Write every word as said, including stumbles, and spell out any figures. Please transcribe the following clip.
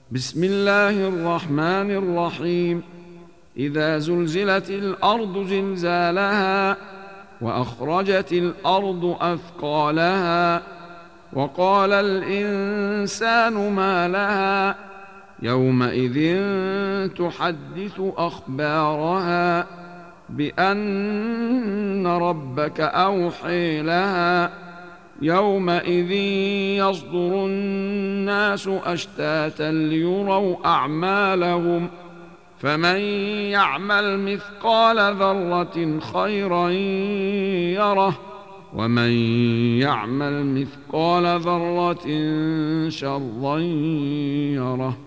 بسم الله الرحمن الرحيم. إذا زلزلت الأرض زلزالها وأخرجت الأرض أثقالها وقال الإنسان ما لها يومئذ تحدث أخبارها بأن ربك أوحي لها يومئذ يصدر الناس أشتاتا ليروا أعمالهم فمن يعمل مثقال ذرة خيرا يره ومن يعمل مثقال ذرة شرا يره.